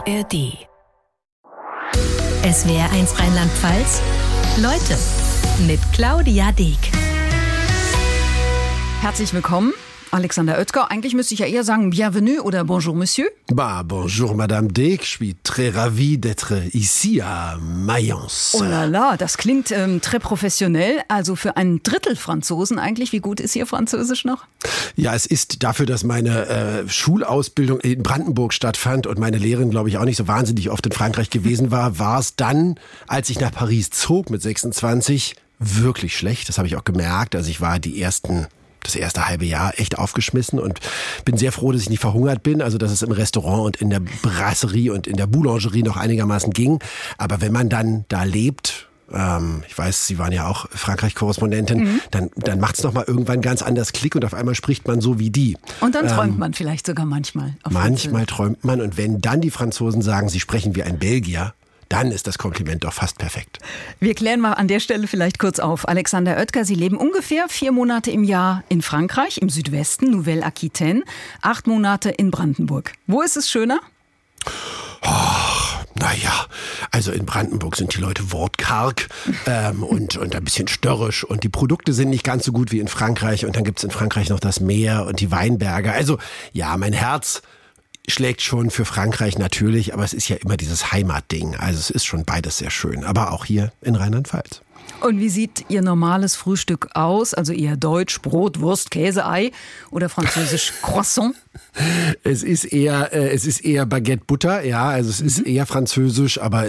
ARD. SWR1 Rheinland-Pfalz. Leute mit Claudia Deek. Herzlich willkommen, Alexander Oetker. Eigentlich müsste ich ja eher sagen Bienvenue oder Bonjour Monsieur. Bonjour Madame Deek, je suis très ravi d'être ici à Mayence. Oh la la, das klingt très professionell. Also für einen Drittel Franzosen eigentlich. Wie gut ist Ihr Französisch noch? Ja, es ist dafür, dass meine Schulausbildung in Brandenburg stattfand und meine Lehrerin, glaube ich, auch nicht so wahnsinnig oft in Frankreich gewesen war es dann, als ich nach Paris zog mit 26, wirklich schlecht. Das habe ich auch gemerkt. Also ich war das erste halbe Jahr echt aufgeschmissen und bin sehr froh, dass ich nicht verhungert bin, also dass es im Restaurant und in der Brasserie und in der Boulangerie noch einigermaßen ging. Aber wenn man dann da lebt, ich weiß, Sie waren ja auch Frankreich-Korrespondentin, dann macht es nochmal irgendwann ganz anders Klick und auf einmal spricht man so wie die. Und dann träumt man vielleicht sogar manchmal. Manchmal träumt man und wenn dann die Franzosen sagen, sie sprechen wie ein Belgier, dann ist das Kompliment doch fast perfekt. Wir klären mal an der Stelle vielleicht kurz auf. Alexander Oetker, Sie leben ungefähr 4 Monate im Jahr in Frankreich, im Südwesten, Nouvelle-Aquitaine, 8 Monate in Brandenburg. Wo ist es schöner? Naja, also in Brandenburg sind die Leute wortkarg und ein bisschen störrisch und die Produkte sind nicht ganz so gut wie in Frankreich und dann gibt's in Frankreich noch das Meer und die Weinberge. Also ja, mein Herz schlägt schon für Frankreich natürlich, aber es ist ja immer dieses Heimatding. Also es ist schon beides sehr schön, aber auch hier in Rheinland-Pfalz. Und wie sieht Ihr normales Frühstück aus? Also eher deutsch, Brot, Wurst, Käse, Ei oder französisch Croissant? Es ist eher Baguette Butter, ja, also es ist eher französisch, aber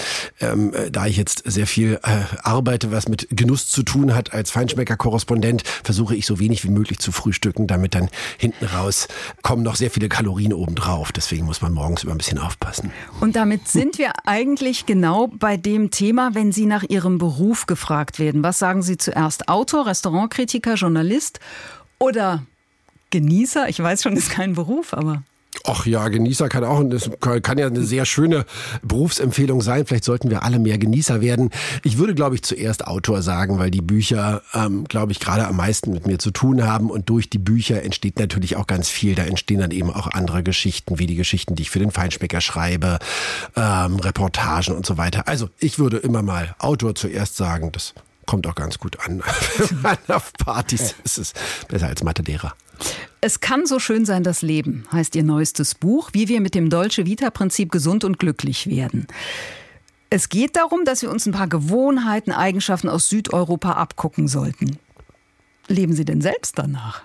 da ich jetzt sehr viel arbeite, was mit Genuss zu tun hat als Feinschmecker-Korrespondent, versuche ich so wenig wie möglich zu frühstücken, damit dann hinten raus kommen noch sehr viele Kalorien obendrauf. Deswegen muss man morgens immer ein bisschen aufpassen. Und damit sind wir eigentlich genau bei dem Thema, wenn Sie nach Ihrem Beruf gefragt werden. Was sagen Sie zuerst? Autor, Restaurantkritiker, Journalist oder Genießer? Ich weiß schon, das ist kein Beruf, aber... Ach ja, Genießer kann ja eine sehr schöne Berufsempfehlung sein. Vielleicht sollten wir alle mehr Genießer werden. Ich würde, glaube ich, zuerst Autor sagen, weil die Bücher, glaube ich, gerade am meisten mit mir zu tun haben. Und durch die Bücher entsteht natürlich auch ganz viel. Da entstehen dann eben auch andere Geschichten, wie die Geschichten, die ich für den Feinschmecker schreibe, Reportagen und so weiter. Also ich würde immer mal Autor zuerst sagen. Das kommt auch ganz gut an. Auf Partys ist es besser als Mathelehrer. Es kann so schön sein, das Leben, heißt Ihr neuestes Buch, wie wir mit dem Dolce Vita-Prinzip gesund und glücklich werden. Es geht darum, dass wir uns ein paar Gewohnheiten, Eigenschaften aus Südeuropa abgucken sollten. Leben Sie denn selbst danach?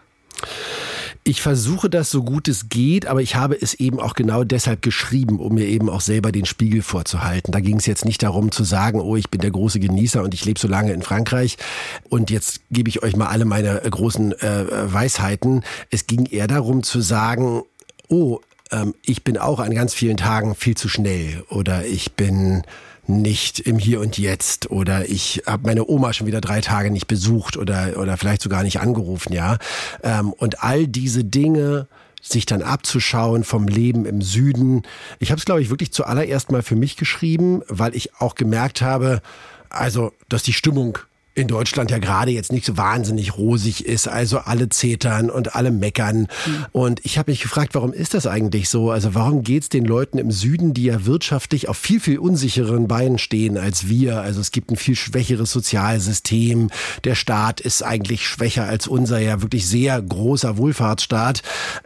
Ich versuche das so gut es geht, aber ich habe es eben auch genau deshalb geschrieben, um mir eben auch selber den Spiegel vorzuhalten. Da ging es jetzt nicht darum zu sagen, oh, ich bin der große Genießer und ich lebe so lange in Frankreich und jetzt gebe ich euch mal alle meine großen Weisheiten. Es ging eher darum zu sagen, oh, ich bin auch an ganz vielen Tagen viel zu schnell oder ich bin nicht im Hier und Jetzt oder ich habe meine Oma schon wieder 3 Tage nicht besucht oder vielleicht sogar nicht angerufen, ja. Und all diese Dinge sich dann abzuschauen vom Leben im Süden. Ich habe es, glaube ich, wirklich zuallererst mal für mich geschrieben, weil ich auch gemerkt habe, also, dass die Stimmung in Deutschland ja gerade jetzt nicht so wahnsinnig rosig ist, also alle zetern und alle meckern. Und ich habe mich gefragt, warum ist das eigentlich so? Also warum geht's den Leuten im Süden, die ja wirtschaftlich auf viel, viel unsicheren Beinen stehen als wir? Also es gibt ein viel schwächeres Sozialsystem. Der Staat ist eigentlich schwächer als unser ja wirklich sehr großer Wohlfahrtsstaat.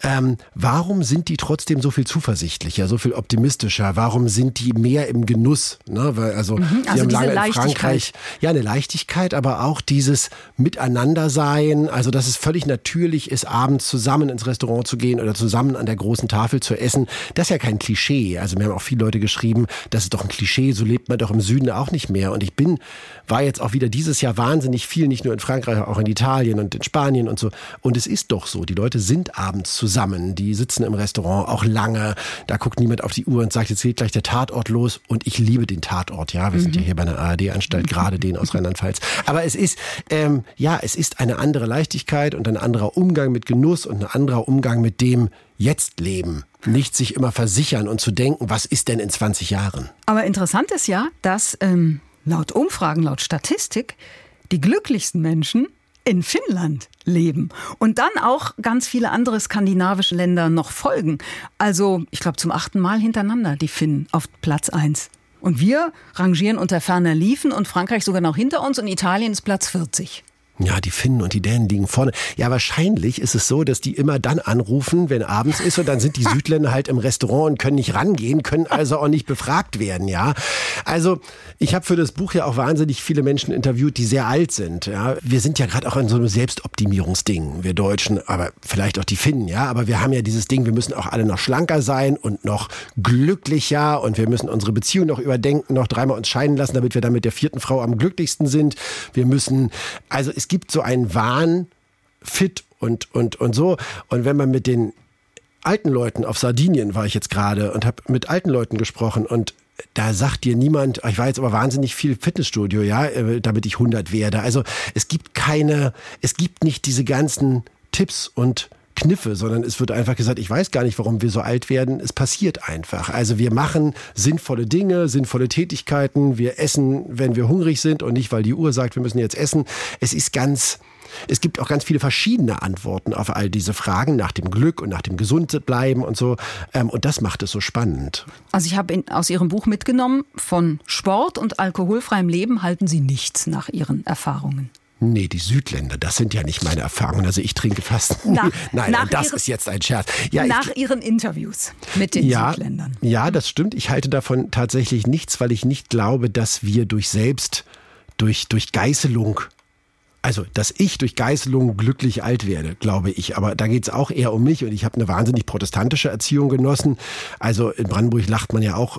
Warum sind die trotzdem so viel zuversichtlicher, so viel optimistischer? Warum sind die mehr im Genuss? Ne? Weil, also sie haben lange in Frankreich eine Leichtigkeit, aber auch dieses Miteinandersein, also dass es völlig natürlich ist, abends zusammen ins Restaurant zu gehen oder zusammen an der großen Tafel zu essen. Das ist ja kein Klischee. Also mir haben auch viele Leute geschrieben, das ist doch ein Klischee, so lebt man doch im Süden auch nicht mehr. Und war jetzt auch wieder dieses Jahr wahnsinnig viel, nicht nur in Frankreich, auch in Italien und in Spanien und so. Und es ist doch so, die Leute sind abends zusammen, die sitzen im Restaurant auch lange, da guckt niemand auf die Uhr und sagt, jetzt geht gleich der Tatort los. Und ich liebe den Tatort, ja. Wir sind ja hier bei einer ARD-Anstalt, gerade den aus Rheinland-Pfalz. Aber es ist, es ist eine andere Leichtigkeit und ein anderer Umgang mit Genuss und ein anderer Umgang mit dem Jetzt-Leben. Nicht sich immer versichern und zu denken, was ist denn in 20 Jahren? Aber interessant ist ja, dass laut Umfragen, laut Statistik, die glücklichsten Menschen in Finnland leben und dann auch ganz viele andere skandinavische Länder noch folgen. Also, ich glaube, zum 8. Mal hintereinander die Finnen auf Platz 1. Und wir rangieren unter ferner Liefen und Frankreich sogar noch hinter uns und Italien ist Platz 40. Ja, die Finnen und die Dänen liegen vorne. Ja, wahrscheinlich ist es so, dass die immer dann anrufen, wenn abends ist und dann sind die Südländer halt im Restaurant und können nicht rangehen, können also auch nicht befragt werden, ja. Also, ich habe für das Buch ja auch wahnsinnig viele Menschen interviewt, die sehr alt sind, ja. Wir sind ja gerade auch in so einem Selbstoptimierungsding, wir Deutschen, aber vielleicht auch die Finnen, ja. Aber wir haben ja dieses Ding, wir müssen auch alle noch schlanker sein und noch glücklicher und wir müssen unsere Beziehung noch überdenken, noch 3-mal uns scheiden lassen, damit wir dann mit der 4. Frau am glücklichsten sind. Wir müssen, also es gibt so einen Wahn, fit und so. Und wenn man mit den alten Leuten auf Sardinien war ich jetzt gerade und habe mit alten Leuten gesprochen und da sagt dir niemand, ich war jetzt aber wahnsinnig viel Fitnessstudio, ja, damit ich 100 werde. Also es gibt nicht diese ganzen Tipps und Kniffe, sondern es wird einfach gesagt, ich weiß gar nicht, warum wir so alt werden. Es passiert einfach. Also wir machen sinnvolle Dinge, sinnvolle Tätigkeiten. Wir essen, wenn wir hungrig sind und nicht, weil die Uhr sagt, wir müssen jetzt essen. Es gibt auch ganz viele verschiedene Antworten auf all diese Fragen nach dem Glück und nach dem Gesundbleiben und so. Und das macht es so spannend. Also ich habe aus Ihrem Buch mitgenommen, von Sport und alkoholfreiem Leben halten Sie nichts nach Ihren Erfahrungen. Nee, die Südländer, das sind ja nicht meine Erfahrungen. Also ich trinke fast nie. Nein, das ist jetzt ein Scherz. Ja, nach Ihren Interviews mit den Südländern. Ja, das stimmt. Ich halte davon tatsächlich nichts, weil ich nicht glaube, dass wir durch Geißelung, also dass ich durch Geißelung glücklich alt werde, glaube ich. Aber da geht's auch eher um mich und ich habe eine wahnsinnig protestantische Erziehung genossen. Also in Brandenburg lacht man ja auch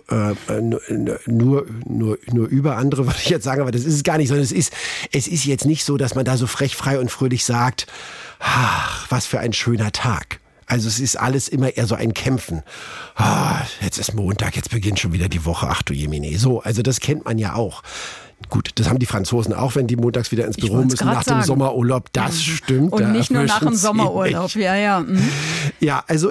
nur über andere, würde ich jetzt sagen, aber das ist es gar nicht, sondern es ist jetzt nicht so, dass man da so frech, frei und fröhlich sagt, ach, was für ein schöner Tag. Also es ist alles immer eher so ein Kämpfen. Jetzt ist Montag, jetzt beginnt schon wieder die Woche, ach du Jemine. So, also das kennt man ja auch. Gut, das haben die Franzosen auch, wenn die montags wieder ins Büro müssen nach dem Sommerurlaub. Das stimmt. Und nicht nur nach dem Sommerurlaub. Ja. Mhm. Ja, also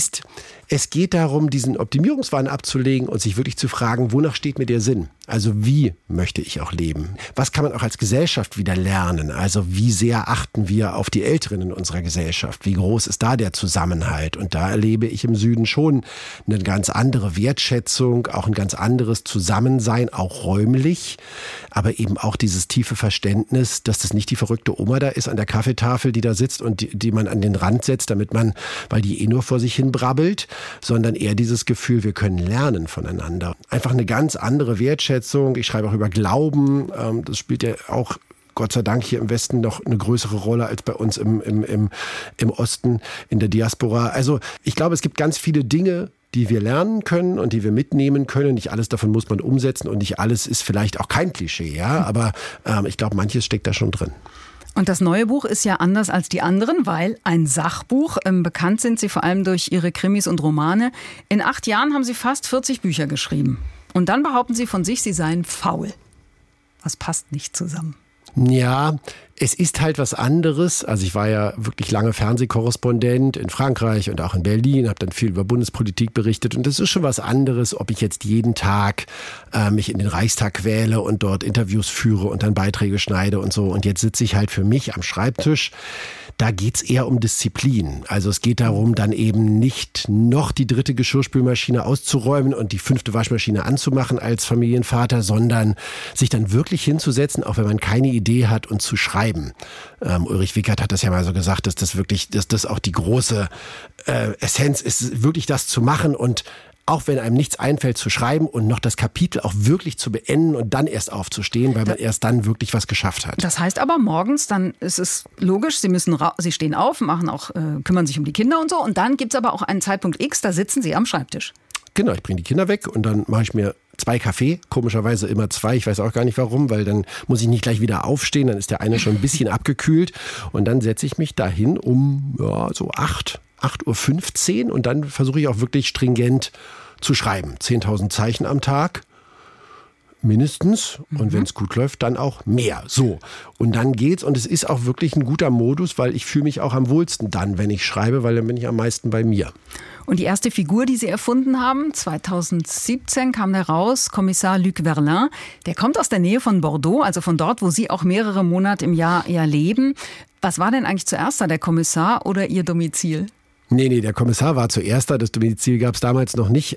es geht darum, diesen Optimierungswahn abzulegen und sich wirklich zu fragen, wonach steht mir der Sinn? Also wie möchte ich auch leben? Was kann man auch als Gesellschaft wieder lernen? Also wie sehr achten wir auf die Älteren in unserer Gesellschaft? Wie groß ist da der Zusammenhalt? Und da erlebe ich im Süden schon eine ganz andere Wertschätzung, auch ein ganz anderes Zusammensein, auch räumlich. Aber eben auch dieses tiefe Verständnis, dass das nicht die verrückte Oma da ist an der Kaffeetafel, die da sitzt und die man an den Rand setzt, weil die nur vor sich hin brabbelt, sondern eher dieses Gefühl, wir können lernen voneinander. Einfach eine ganz andere Wertschätzung. Ich schreibe auch über Glauben. Das spielt ja auch Gott sei Dank hier im Westen noch eine größere Rolle als bei uns im Osten, in der Diaspora. Also ich glaube, es gibt ganz viele Dinge, die wir lernen können und die wir mitnehmen können. Nicht alles davon muss man umsetzen und nicht alles ist vielleicht auch kein Klischee, ja. Aber ich glaube, manches steckt da schon drin. Und das neue Buch ist ja anders als die anderen, weil ein Sachbuch. Bekannt sind Sie vor allem durch Ihre Krimis und Romane. In 8 Jahren haben Sie fast 40 Bücher geschrieben. Und dann behaupten Sie von sich, Sie seien faul. Was passt nicht zusammen? Ja, es ist halt was anderes. Also ich war ja wirklich lange Fernsehkorrespondent in Frankreich und auch in Berlin, habe dann viel über Bundespolitik berichtet und es ist schon was anderes, ob ich jetzt jeden Tag mich in den Reichstag quäle und dort Interviews führe und dann Beiträge schneide und so. Und jetzt sitze ich halt für mich am Schreibtisch. Da geht's eher um Disziplin. Also es geht darum, dann eben nicht noch die 3. Geschirrspülmaschine auszuräumen und die 5. Waschmaschine anzumachen als Familienvater, sondern sich dann wirklich hinzusetzen, auch wenn man keine Idee hat und zu schreiben. Ulrich Wickert hat das ja mal so gesagt, dass das auch die große Essenz ist, wirklich das zu machen und auch wenn einem nichts einfällt, zu schreiben und noch das Kapitel auch wirklich zu beenden und dann erst aufzustehen, weil man erst dann wirklich was geschafft hat. Das heißt aber morgens, dann ist es logisch, Sie stehen auf, kümmern sich um die Kinder und so. Und dann gibt es aber auch einen Zeitpunkt X, da sitzen Sie am Schreibtisch. Genau, ich bringe die Kinder weg und dann mache ich mir 2 Kaffee, komischerweise immer 2, ich weiß auch gar nicht warum, weil dann muss ich nicht gleich wieder aufstehen, dann ist der eine schon ein bisschen abgekühlt und dann setze ich mich dahin um so 8:15 Uhr und dann versuche ich auch wirklich stringent zu schreiben. 10.000 Zeichen am Tag, mindestens. Und wenn es gut läuft, dann auch mehr. So. Und dann geht's und es ist auch wirklich ein guter Modus, weil ich fühle mich auch am wohlsten dann, wenn ich schreibe, weil dann bin ich am meisten bei mir. Und die erste Figur, die Sie erfunden haben, 2017 kam der raus, Kommissar Luc Verlin. Der kommt aus der Nähe von Bordeaux, also von dort, wo Sie auch mehrere Monate im Jahr leben. Was war denn eigentlich zuerst da, der Kommissar oder Ihr Domizil? Nee, der Kommissar war zuerst da, das Domizil gab es damals noch nicht.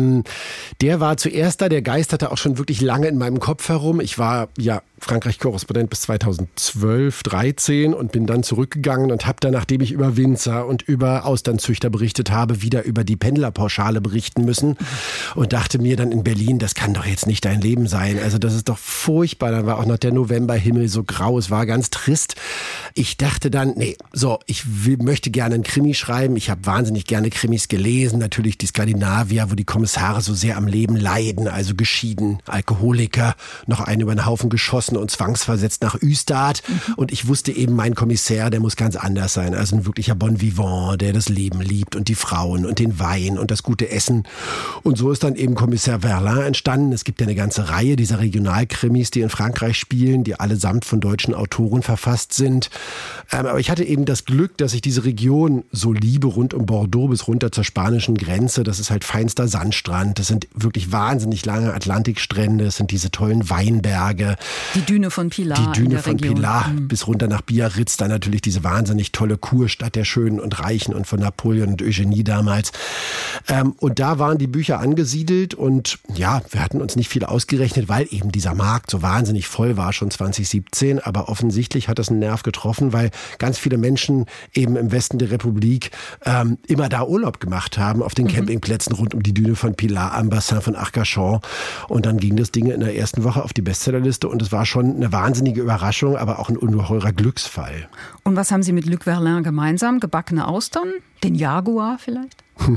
Der war zuerst da, der geisterte auch schon wirklich lange in meinem Kopf herum. Ich war Frankreich-Korrespondent bis 2012, 13 und bin dann zurückgegangen und habe dann, nachdem ich über Winzer und über Austernzüchter berichtet habe, wieder über die Pendlerpauschale berichten müssen und dachte mir dann in Berlin, das kann doch jetzt nicht dein Leben sein. Also das ist doch furchtbar. Dann war auch noch der Novemberhimmel so grau, es war ganz trist. Ich dachte dann, ich möchte gerne einen Krimi schreiben. Ich habe wahnsinnig gerne Krimis gelesen, natürlich die Skandinavier, wo die Kommissare so sehr am Leben leiden, also geschieden, Alkoholiker, noch einen über den Haufen geschossen und zwangsversetzt nach Ystad. Und ich wusste eben, mein Kommissär, der muss ganz anders sein. Also ein wirklicher Bon Vivant, der das Leben liebt und die Frauen und den Wein und das gute Essen. Und so ist dann eben Kommissar Verlin entstanden. Es gibt ja eine ganze Reihe dieser Regionalkrimis, die in Frankreich spielen, die allesamt von deutschen Autoren verfasst sind. Aber ich hatte eben das Glück, dass ich diese Region so liebe, rund um Bordeaux bis runter zur spanischen Grenze. Das ist halt feinster Sandstrand. Das sind wirklich wahnsinnig lange Atlantikstrände. Das sind diese tollen Weinberge. Die Düne von Pilar. Die Düne von Pilar bis runter nach Biarritz. Dann natürlich diese wahnsinnig tolle Kurstadt der Schönen und Reichen und von Napoleon und Eugenie damals. Und da waren die Bücher angesiedelt und ja, wir hatten uns nicht viel ausgerechnet, weil eben dieser Markt so wahnsinnig voll war schon 2017. Aber offensichtlich hat das einen Nerv getroffen, weil ganz viele Menschen eben im Westen der Republik immer da Urlaub gemacht haben, auf den Campingplätzen rund um die Düne von Pilar, am Bassin von Arcachon. Und dann ging das Ding in der ersten Woche auf die Bestsellerliste und es war schon eine wahnsinnige Überraschung, aber auch ein ungeheurer Glücksfall. Und was haben Sie mit Luc Verlin gemeinsam? Gebackene Austern? Den Jaguar vielleicht?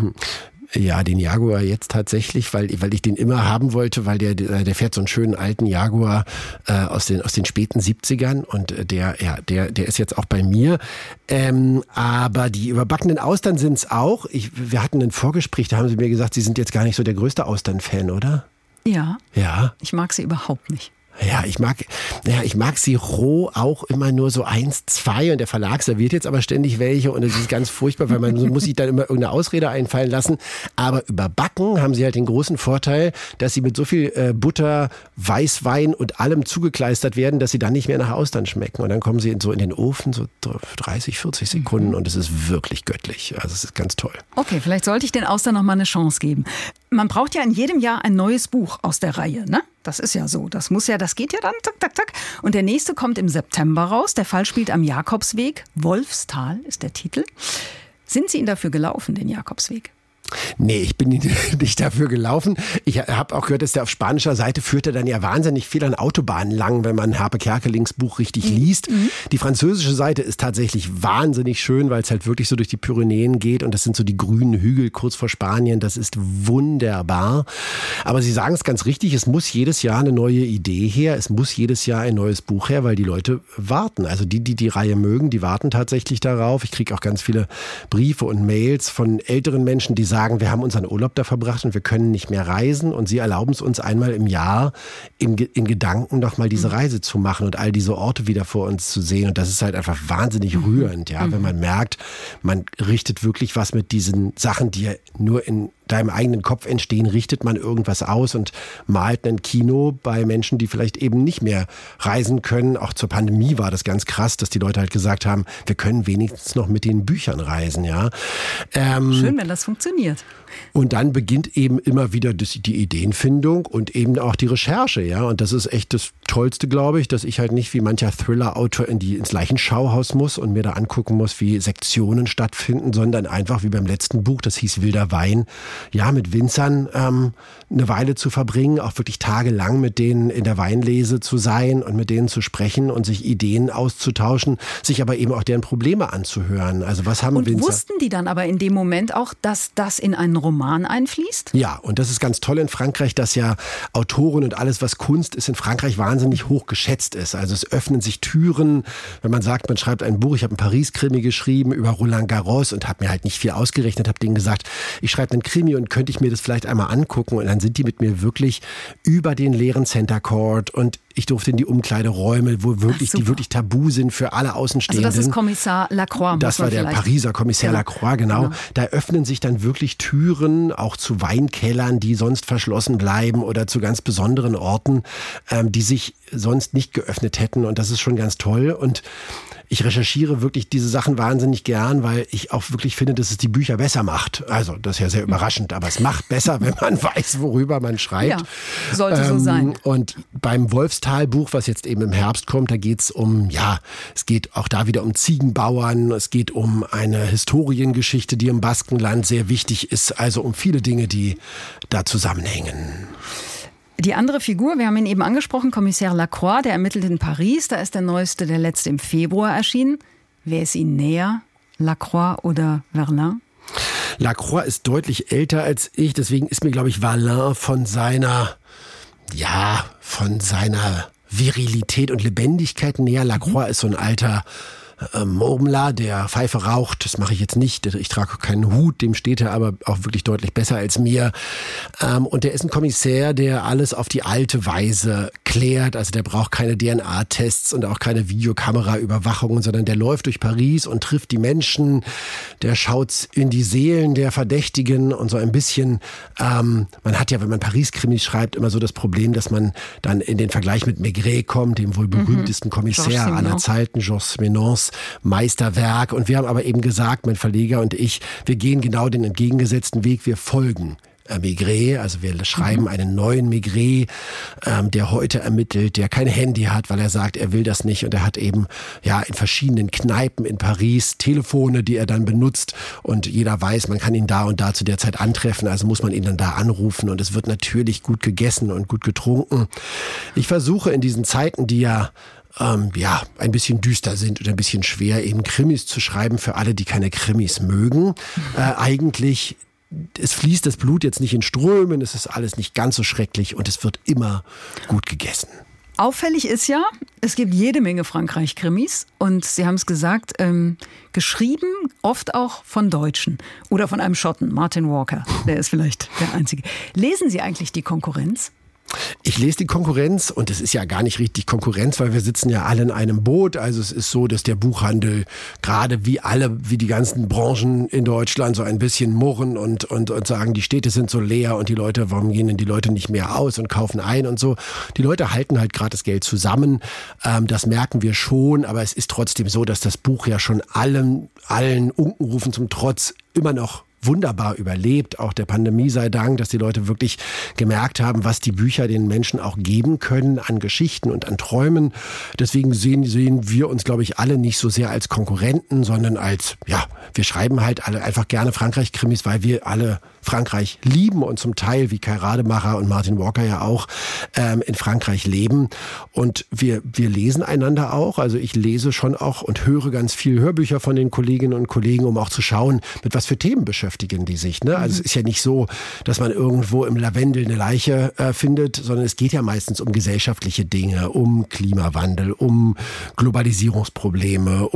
Ja, den Jaguar jetzt tatsächlich, weil ich den immer haben wollte, weil der fährt so einen schönen alten Jaguar aus den späten 70ern und der ist jetzt auch bei mir. Aber die überbackenen Austern sind's auch. Wir hatten ein Vorgespräch, da haben Sie mir gesagt, Sie sind jetzt gar nicht so der größte Austern-Fan, oder? Ja. Ja. Ich mag sie überhaupt nicht. Ja, ich mag sie roh auch immer nur so 1, 2 und der Verlag serviert jetzt aber ständig welche und es ist ganz furchtbar, weil man muss sich dann immer irgendeine Ausrede einfallen lassen. Aber überbacken haben sie halt den großen Vorteil, dass sie mit so viel Butter, Weißwein und allem zugekleistert werden, dass sie dann nicht mehr nach Austern schmecken. Und dann kommen sie in den Ofen, so 30, 40 Sekunden und es ist wirklich göttlich. Also es ist ganz toll. Okay, vielleicht sollte ich den Austern noch mal eine Chance geben. Man braucht ja in jedem Jahr ein neues Buch aus der Reihe, ne? Das ist ja so. Das geht ja dann zack, zack, zack. Und der nächste kommt im September raus. Der Fall spielt am Jakobsweg. Wolfstal ist der Titel. Sind Sie ihn dafür gelaufen, den Jakobsweg? Nee, ich bin nicht dafür gelaufen. Ich habe auch gehört, dass der auf spanischer Seite führte dann ja wahnsinnig viel an Autobahnen lang, wenn man Harpe Kerkelings Buch richtig liest. Die französische Seite ist tatsächlich wahnsinnig schön, weil es halt wirklich so durch die Pyrenäen geht und das sind so die grünen Hügel kurz vor Spanien. Das ist wunderbar. Aber Sie sagen es ganz richtig, es muss jedes Jahr eine neue Idee her. Es muss jedes Jahr ein neues Buch her, weil die Leute warten. Also die Reihe mögen, die warten tatsächlich darauf. Ich kriege auch ganz viele Briefe und Mails von älteren Menschen, die sagen, wir haben unseren Urlaub da verbracht und wir können nicht mehr reisen und Sie erlauben es uns einmal im Jahr in Gedanken noch mal diese Reise zu machen und all diese Orte wieder vor uns zu sehen und das ist halt einfach wahnsinnig rührend, ja, wenn man merkt, man richtet wirklich was mit diesen Sachen, die ja nur in deinem eigenen Kopf entstehen, richtet man irgendwas aus und malt ein Kino bei Menschen, die vielleicht eben nicht mehr reisen können. Auch zur Pandemie war das ganz krass, dass die Leute halt gesagt haben, wir können wenigstens noch mit den Büchern reisen, ja. Schön, wenn das funktioniert. Und dann beginnt eben immer wieder die Ideenfindung und eben auch die Recherche, ja. Und das ist echt das Tollste, glaube ich, dass ich halt nicht wie mancher Thriller-Autor ins Leichenschauhaus muss und mir da angucken muss, wie Sektionen stattfinden, sondern einfach wie beim letzten Buch, das hieß Wilder Wein, ja, mit Winzern eine Weile zu verbringen, auch wirklich tagelang mit denen in der Weinlese zu sein und mit denen zu sprechen und sich Ideen auszutauschen, sich aber eben auch deren Probleme anzuhören. Also was haben Winzer? Und wussten die dann aber in dem Moment auch, dass das in einen Roman einfließt? Ja, und das ist ganz toll in Frankreich, dass ja Autoren und alles, was Kunst ist, in Frankreich wahnsinnig hoch geschätzt ist. Also es öffnen sich Türen, wenn man sagt, man schreibt ein Buch. Ich habe einen Paris-Krimi geschrieben über Roland Garros und habe mir halt nicht viel ausgerechnet, habe denen gesagt, ich schreibe einen Krimi Krimi und könnte ich mir das vielleicht einmal angucken? Und dann sind die mit mir wirklich über den leeren Center Court und ich durfte in die Umkleideräume, wo wirklich die wirklich tabu sind für alle Außenstehenden. Also das ist Kommissar Lacroix. Das war der Pariser Kommissar Lacroix, genau. Da öffnen sich dann wirklich Türen, auch zu Weinkellern, die sonst verschlossen bleiben oder zu ganz besonderen Orten, die sich sonst nicht geöffnet hätten. Und das ist schon ganz toll. Und ich recherchiere wirklich diese Sachen wahnsinnig gern, weil ich auch wirklich finde, dass es die Bücher besser macht. Also das ist ja sehr überraschend, aber es macht besser, wenn man weiß, worüber man schreibt. Ja, sollte so sein. Und beim Wolfstal-Buch, was jetzt eben im Herbst kommt, da geht es es geht auch da wieder um Ziegenbauern, es geht um eine Historiengeschichte, die im Baskenland sehr wichtig ist, also um viele Dinge, die da zusammenhängen. Die andere Figur, wir haben ihn eben angesprochen, Kommissar Lacroix, der ermittelt in Paris. Da ist der letzte im Februar erschienen. Wer ist Ihnen näher, Lacroix oder Verlaine? Lacroix ist deutlich älter als ich, deswegen ist mir, glaube ich, Verlaine von seiner Virilität und Lebendigkeit näher. Lacroix ist so ein alter Murmler, der Pfeife raucht. Das mache ich jetzt nicht. Ich trage keinen Hut, dem steht er aber auch wirklich deutlich besser als mir. Und der ist ein Kommissär, der alles auf die alte Weise klärt. Also der braucht keine DNA-Tests und auch keine Videokameraüberwachung, sondern der läuft durch Paris und trifft die Menschen. Der schaut in die Seelen der Verdächtigen und so ein bisschen. Man hat ja, wenn man Paris-Krimis schreibt, immer so das Problem, dass man dann in den Vergleich mit Maigret kommt, dem wohl berühmtesten Kommissär aller Zeiten, Georges Simenons Meisterwerk. Und wir haben aber eben gesagt, mein Verleger und ich, wir gehen genau den entgegengesetzten Weg. Wir folgen Maigret, also wir schreiben einen neuen Maigret, der heute ermittelt, der kein Handy hat, weil er sagt, er will das nicht. Und er hat eben in verschiedenen Kneipen in Paris Telefone, die er dann benutzt. Und jeder weiß, man kann ihn da und da zu der Zeit antreffen. Also muss man ihn dann da anrufen. Und es wird natürlich gut gegessen und gut getrunken. Ich versuche in diesen Zeiten, die ein bisschen düster sind oder ein bisschen schwer, eben Krimis zu schreiben für alle, die keine Krimis mögen. Eigentlich, es fließt das Blut jetzt nicht in Strömen, es ist alles nicht ganz so schrecklich und es wird immer gut gegessen. Auffällig ist ja, es gibt jede Menge Frankreich-Krimis und Sie haben es gesagt, geschrieben oft auch von Deutschen oder von einem Schotten, Martin Walker, der ist vielleicht der Einzige. Lesen Sie eigentlich die Konkurrenz? Ich lese die Konkurrenz und es ist ja gar nicht richtig Konkurrenz, weil wir sitzen ja alle in einem Boot. Also es ist so, dass der Buchhandel gerade wie die ganzen Branchen in Deutschland so ein bisschen murren und sagen, die Städte sind so leer und warum gehen denn die Leute nicht mehr aus und kaufen ein und so. Die Leute halten halt gerade das Geld zusammen. Das merken wir schon, aber es ist trotzdem so, dass das Buch ja schon allen Unkenrufen zum Trotz immer noch wunderbar überlebt, auch der Pandemie sei Dank, dass die Leute wirklich gemerkt haben, was die Bücher den Menschen auch geben können an Geschichten und an Träumen. Deswegen sehen wir uns, glaube ich, alle nicht so sehr als Konkurrenten, sondern als, wir schreiben halt alle einfach gerne Frankreich-Krimis, weil wir alle Frankreich lieben und zum Teil, wie Kai Rademacher und Martin Walker ja auch, in Frankreich leben. Und wir lesen einander auch. Also ich lese schon auch und höre ganz viel Hörbücher von den Kolleginnen und Kollegen, um auch zu schauen, mit was für Themen beschäftigen die sich. Ne? Also es ist ja nicht so, dass man irgendwo im Lavendel eine Leiche findet, sondern es geht ja meistens um gesellschaftliche Dinge, um Klimawandel, um Globalisierungsprobleme,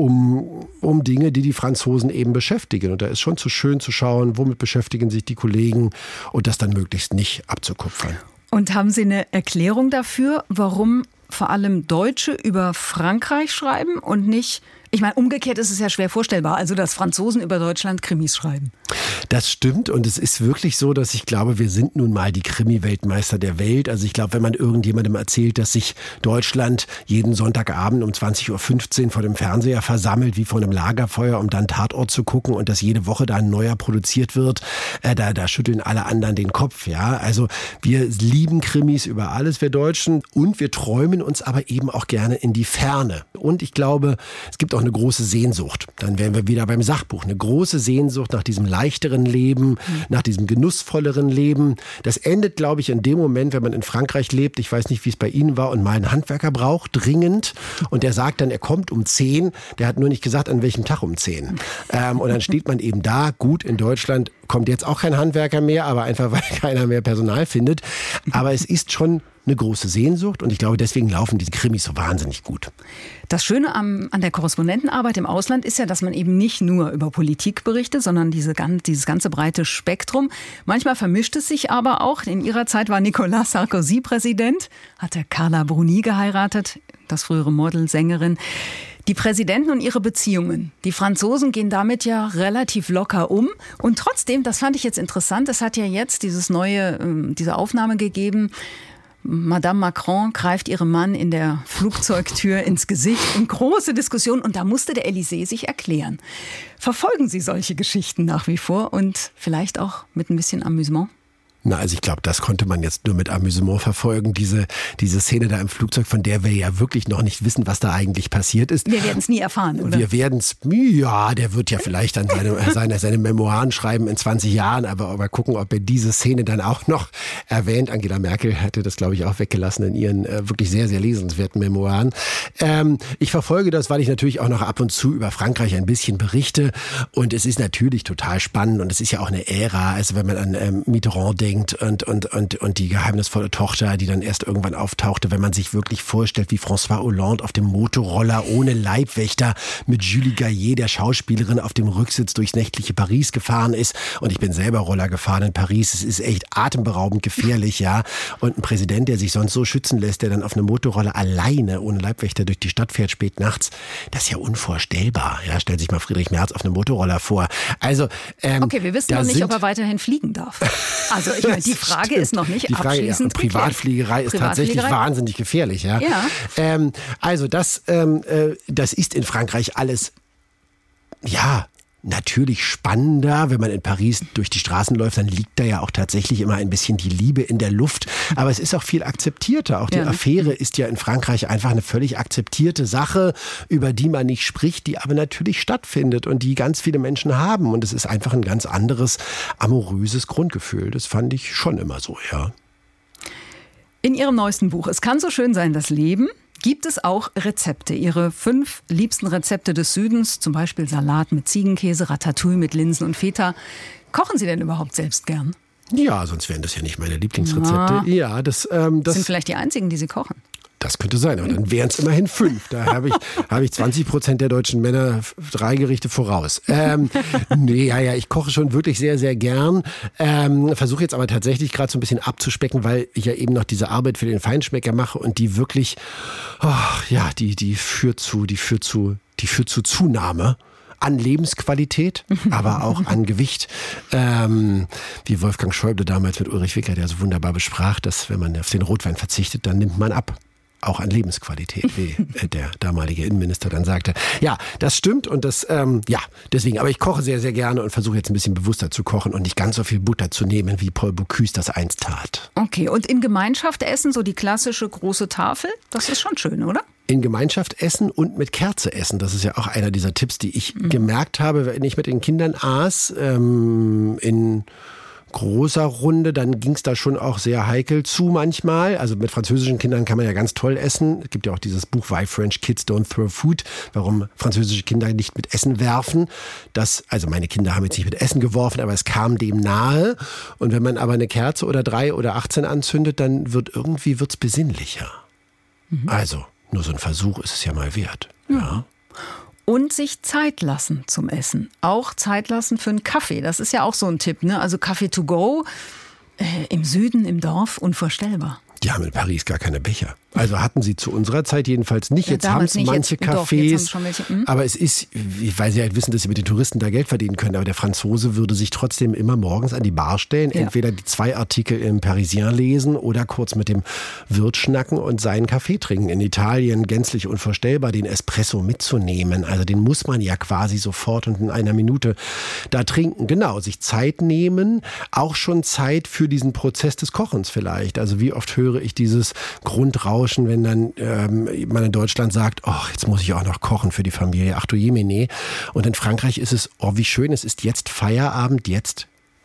um Dinge, die Franzosen eben beschäftigen. Und da ist schon zu schön zu schauen, womit beschäftigen sich die Kollegen und das dann möglichst nicht abzukupfern. Und haben Sie eine Erklärung dafür, warum vor allem Deutsche über Frankreich schreiben und nicht, ich meine, umgekehrt ist es ja schwer vorstellbar, also dass Franzosen über Deutschland Krimis schreiben? Das stimmt und es ist wirklich so, dass ich glaube, wir sind nun mal die Krimi-Weltmeister der Welt. Also ich glaube, wenn man irgendjemandem erzählt, dass sich Deutschland jeden Sonntagabend um 20.15 Uhr vor dem Fernseher versammelt, wie vor einem Lagerfeuer, um dann Tatort zu gucken und dass jede Woche da ein neuer produziert wird, da schütteln alle anderen den Kopf. Ja, also wir lieben Krimis über alles, wir Deutschen, und wir träumen uns aber eben auch gerne in die Ferne. Und ich glaube, es gibt auch eine große Sehnsucht. Dann wären wir wieder beim Sachbuch. Eine große Sehnsucht nach diesem leichteren Leben, nach diesem genussvolleren Leben. Das endet, glaube ich, in dem Moment, wenn man in Frankreich lebt. Ich weiß nicht, wie es bei Ihnen war und mal einen Handwerker braucht, dringend. Und der sagt dann, er kommt um 10. Der hat nur nicht gesagt, an welchem Tag um 10. Und dann steht man eben da. Gut, in Deutschland kommt jetzt auch kein Handwerker mehr, aber einfach, weil keiner mehr Personal findet. Aber es ist schon eine große Sehnsucht und ich glaube, deswegen laufen diese Krimis so wahnsinnig gut. Das Schöne an der Korrespondentenarbeit im Ausland ist ja, dass man eben nicht nur über Politik berichtet, sondern dieses ganze breite Spektrum. Manchmal vermischt es sich aber auch. In ihrer Zeit war Nicolas Sarkozy Präsident, hatte Carla Bruni geheiratet, das frühere Model, Sängerin. Die Präsidenten und ihre Beziehungen. Die Franzosen gehen damit ja relativ locker um. Und trotzdem, das fand ich jetzt interessant, es hat ja jetzt diese Aufnahme gegeben, Madame Macron greift ihrem Mann in der Flugzeugtür ins Gesicht und große Diskussion. Und da musste der Élysée sich erklären. Verfolgen Sie solche Geschichten nach wie vor und vielleicht auch mit ein bisschen Amüsement? Na, also ich glaube, das konnte man jetzt nur mit Amüsement verfolgen. Diese Szene da im Flugzeug, von der wir ja wirklich noch nicht wissen, was da eigentlich passiert ist. Wir werden es nie erfahren, oder? Wir werden es, ja, der wird ja vielleicht dann seine Memoiren schreiben in 20 Jahren, aber mal gucken, ob er diese Szene dann auch noch erwähnt. Angela Merkel hätte das, glaube ich, auch weggelassen in ihren wirklich sehr, sehr lesenswerten Memoiren. Ich verfolge das, weil ich natürlich auch noch ab und zu über Frankreich ein bisschen berichte. Und es ist natürlich total spannend und es ist ja auch eine Ära, also wenn man an Mitterrand denkt, und die geheimnisvolle Tochter, die dann erst irgendwann auftauchte, wenn man sich wirklich vorstellt, wie François Hollande auf dem Motorroller ohne Leibwächter mit Julie Gaillet, der Schauspielerin, auf dem Rücksitz durchs nächtliche Paris gefahren ist. Und ich bin selber Roller gefahren in Paris. Es ist echt atemberaubend gefährlich, ja. Und ein Präsident, der sich sonst so schützen lässt, der dann auf einem Motorroller alleine ohne Leibwächter durch die Stadt fährt, spät nachts, das ist ja unvorstellbar. Ja, stellt sich mal Friedrich Merz auf einem Motorroller vor. Also, okay, wir wissen noch nicht, ob er weiterhin fliegen darf. Also ich meine, die Frage ist noch nicht abschließend geklärt. Privatfliegerei ist tatsächlich wahnsinnig gefährlich. Ja. Also das ist in Frankreich alles, ja, natürlich spannender. Wenn man in Paris durch die Straßen läuft, dann liegt da ja auch tatsächlich immer ein bisschen die Liebe in der Luft. Aber es ist auch viel akzeptierter. Auch die Affäre ist ja in Frankreich einfach eine völlig akzeptierte Sache, über die man nicht spricht, die aber natürlich stattfindet und die ganz viele Menschen haben. Und es ist einfach ein ganz anderes, amoröses Grundgefühl. Das fand ich schon immer so, ja. In Ihrem neuesten Buch "Es kann so schön sein, das Leben" gibt es auch Rezepte. Ihre 5 liebsten Rezepte des Südens, zum Beispiel Salat mit Ziegenkäse, Ratatouille mit Linsen und Feta. Kochen Sie denn überhaupt selbst gern? Ja, sonst wären das ja nicht meine Lieblingsrezepte. Ja, das sind vielleicht die einzigen, die Sie kochen. Das könnte sein, aber dann wären es immerhin 5. Da habe ich 20% der deutschen Männer 3 Gerichte voraus. Ich koche schon wirklich sehr, sehr gern. Versuche jetzt aber tatsächlich gerade so ein bisschen abzuspecken, weil ich ja eben noch diese Arbeit für den Feinschmecker mache und die wirklich, die führt zu Zunahme an Lebensqualität, aber auch an Gewicht. Wie Wolfgang Schäuble damals mit Ulrich Wicker, der so wunderbar besprach, dass wenn man auf den Rotwein verzichtet, dann nimmt man ab. Auch an Lebensqualität, wie der damalige Innenminister dann sagte. Ja, das stimmt und deswegen. Aber ich koche sehr, sehr gerne und versuche jetzt ein bisschen bewusster zu kochen und nicht ganz so viel Butter zu nehmen, wie Paul Bocuse das einst tat. Okay, und in Gemeinschaft essen, so die klassische große Tafel, das ist schon schön, oder? In Gemeinschaft essen und mit Kerze essen. Das ist ja auch einer dieser Tipps, die ich gemerkt habe, wenn ich mit den Kindern aß, in großer Runde, dann ging es da schon auch sehr heikel zu manchmal. Also mit französischen Kindern kann man ja ganz toll essen. Es gibt ja auch dieses Buch Why French Kids Don't Throw Food, warum französische Kinder nicht mit Essen werfen. Also meine Kinder haben jetzt nicht mit Essen geworfen, aber es kam dem nahe. Und wenn man aber eine Kerze oder 3 oder 18 anzündet, dann wird's besinnlicher. Also nur so ein Versuch ist es ja mal wert. Ja. Und sich Zeit lassen zum Essen. Auch Zeit lassen für einen Kaffee. Das ist ja auch so ein Tipp, ne? Also Kaffee to go, im Süden, im Dorf, unvorstellbar. Die haben in Paris gar keine Becher. Also hatten sie zu unserer Zeit jedenfalls nicht. Jetzt haben es manche Cafés. Aber es ist, weil sie halt wissen, dass sie mit den Touristen da Geld verdienen können. Aber der Franzose würde sich trotzdem immer morgens an die Bar stellen. Ja. Entweder die 2 Artikel im Parisien lesen oder kurz mit dem Wirt schnacken und seinen Kaffee trinken. In Italien gänzlich unvorstellbar, den Espresso mitzunehmen. Also den muss man ja quasi sofort und in einer Minute da trinken. Genau, sich Zeit nehmen. Auch schon Zeit für diesen Prozess des Kochens vielleicht. Also wie oft höre ich dieses Grundrauschen, wenn dann man in Deutschland sagt, jetzt muss ich auch noch kochen für die Familie, ach du Jemine. Und in Frankreich ist es, wie schön, es ist jetzt Feierabend, jetzt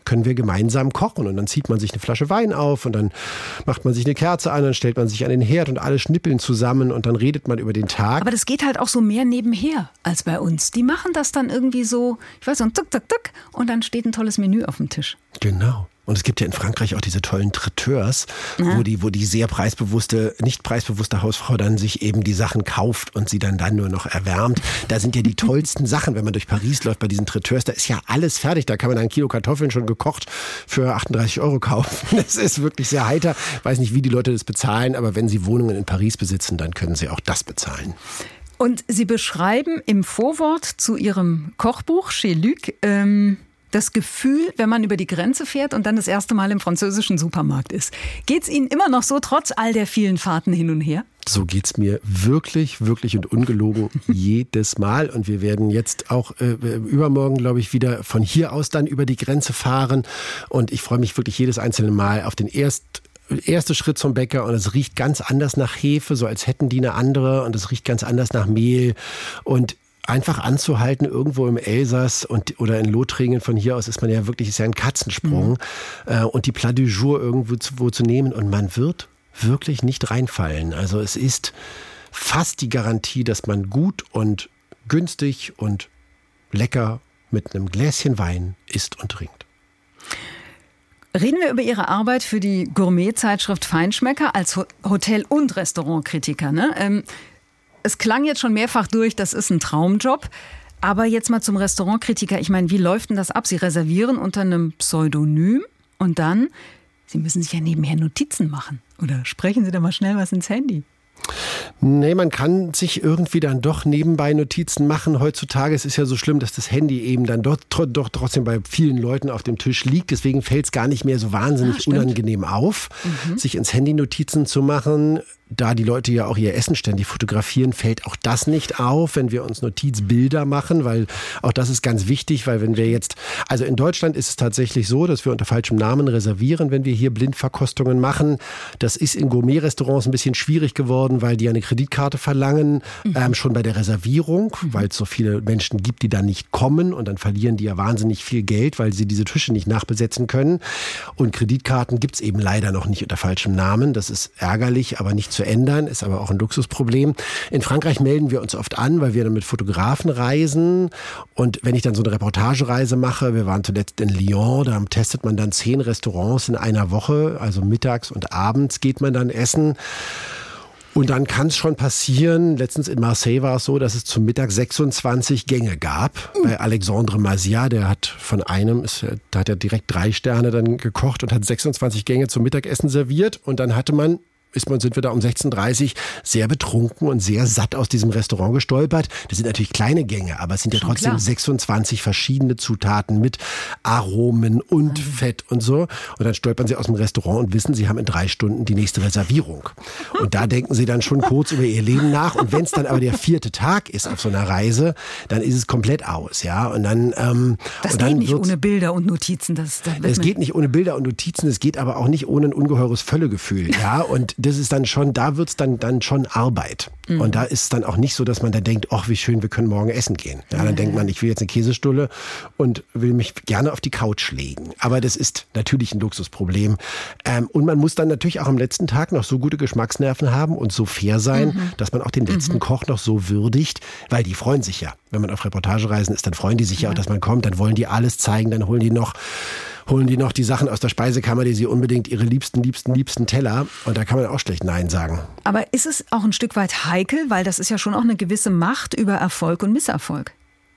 können wir gemeinsam kochen. Und dann zieht man sich eine Flasche Wein auf und dann macht man sich eine Kerze an, dann stellt man sich an den Herd und alle schnippeln zusammen und dann redet man über den Tag. Aber das geht halt auch so mehr nebenher als bei uns. Die machen das dann irgendwie so, ich weiß nicht, tuck, tuck, tuck, und dann steht ein tolles Menü auf dem Tisch. Genau. Und es gibt ja in Frankreich auch diese tollen Traiteurs, wo die sehr nicht preisbewusste Hausfrau dann sich eben die Sachen kauft und sie dann nur noch erwärmt. Da sind ja die tollsten Sachen, wenn man durch Paris läuft bei diesen Traiteurs, da ist ja alles fertig. Da kann man ein Kilo Kartoffeln schon gekocht für 38 € kaufen. Das ist wirklich sehr heiter. Ich weiß nicht, wie die Leute das bezahlen, aber wenn sie Wohnungen in Paris besitzen, dann können sie auch das bezahlen. Und Sie beschreiben im Vorwort zu Ihrem Kochbuch Chez Luc das Gefühl, wenn man über die Grenze fährt und dann das erste Mal im französischen Supermarkt ist. Geht's Ihnen immer noch so, trotz all der vielen Fahrten hin und her? So geht's mir wirklich, wirklich und ungelogen jedes Mal. Und wir werden jetzt auch übermorgen, glaube ich, wieder von hier aus dann über die Grenze fahren. Und ich freue mich wirklich jedes einzelne Mal auf den erste Schritt zum Bäcker und es riecht ganz anders nach Hefe, so als hätten die eine andere, und es riecht ganz anders nach Mehl und einfach anzuhalten irgendwo im Elsass oder in Lothringen, von hier aus ist ja ein Katzensprung, und die Plat du Jour irgendwo zu nehmen und man wird wirklich nicht reinfallen. Also es ist fast die Garantie, dass man gut und günstig und lecker mit einem Gläschen Wein isst und trinkt. Reden wir über Ihre Arbeit für die Gourmet-Zeitschrift Feinschmecker als Hotel- und Restaurantkritiker, ne? Es klang jetzt schon mehrfach durch, das ist ein Traumjob. Aber jetzt mal zum Restaurantkritiker. Ich meine, wie läuft denn das ab? Sie reservieren unter einem Pseudonym und dann, Sie müssen sich ja nebenher Notizen machen. Oder sprechen Sie da mal schnell was ins Handy? Nee, man kann sich irgendwie dann doch nebenbei Notizen machen. Heutzutage es ist ja so schlimm, dass das Handy eben dann doch trotzdem bei vielen Leuten auf dem Tisch liegt. Deswegen fällt es gar nicht mehr so wahnsinnig unangenehm auf, sich ins Handy Notizen zu machen. Da die Leute ja auch ihr Essen ständig fotografieren, fällt auch das nicht auf, wenn wir uns Notizbilder machen, weil auch das ist ganz wichtig, weil wenn wir jetzt, also in Deutschland ist es tatsächlich so, dass wir unter falschem Namen reservieren, wenn wir hier Blindverkostungen machen. Das ist in Gourmet-Restaurants ein bisschen schwierig geworden, weil die eine Kreditkarte verlangen, schon bei der Reservierung, weil es so viele Menschen gibt, die dann nicht kommen und dann verlieren die ja wahnsinnig viel Geld, weil sie diese Tische nicht nachbesetzen können. Und Kreditkarten gibt es eben leider noch nicht unter falschem Namen. Das ist ärgerlich, aber nicht zu ändern, ist aber auch ein Luxusproblem. In Frankreich melden wir uns oft an, weil wir dann mit Fotografen reisen. Und wenn ich dann so eine Reportagereise mache, wir waren zuletzt in Lyon, da testet man dann 10 Restaurants in einer Woche, also mittags und abends geht man dann essen. Und dann kann es schon passieren, letztens in Marseille war es so, dass es zum Mittag 26 Gänge gab. Bei Alexandre Masia, der hat da hat er direkt 3 Sterne dann gekocht und hat 26 Gänge zum Mittagessen serviert. Und dann sind wir da um 16:30 Uhr sehr betrunken und sehr satt aus diesem Restaurant gestolpert. Das sind natürlich kleine Gänge, aber es sind ja trotzdem klar 26 verschiedene Zutaten mit Aromen und Fett und so. Und dann stolpern sie aus dem Restaurant und wissen, sie haben in 3 Stunden die nächste Reservierung. Und da denken sie dann schon kurz über ihr Leben nach. Und wenn es dann aber der 4. Tag ist auf so einer Reise, dann ist es komplett aus, ja. Und dann das geht nicht ohne Bilder und Notizen. Es geht nicht ohne Bilder und Notizen. Es geht aber auch nicht ohne ein ungeheures Völlegefühl, ja. Und das ist dann schon, da wird's dann schon Arbeit. Und da ist es dann auch nicht so, dass man da denkt, ach, wie schön, wir können morgen essen gehen. Ja, dann denkt man, ich will jetzt eine Käsestulle und will mich gerne auf die Couch legen. Aber das ist natürlich ein Luxusproblem. Und man muss dann natürlich auch am letzten Tag noch so gute Geschmacksnerven haben und so fair sein, dass man auch den letzten Koch noch so würdigt, weil die freuen sich ja. Wenn man auf Reportagereisen ist, dann freuen die sich ja auch, dass man kommt. Dann wollen die alles zeigen, dann holen die noch die Sachen aus der Speisekammer, die sie unbedingt ihre liebsten Teller. Und da kann man auch schlecht Nein sagen. Aber ist es auch ein Stück weit heikel, weil das ist ja schon auch eine gewisse Macht über Erfolg und Misserfolg?